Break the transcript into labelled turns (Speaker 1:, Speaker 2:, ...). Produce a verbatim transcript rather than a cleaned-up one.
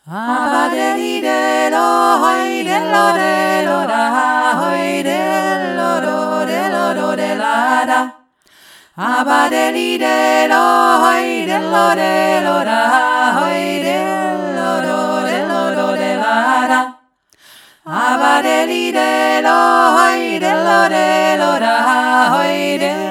Speaker 1: Abadeli de lo hoy de lo de lo da hoy de lo do de lo do de la da. Abadeli de lo hoy de lo de lo da hoy de lo do de lo do de la da. Abadeli de lo hoy de lo de lo da hoy de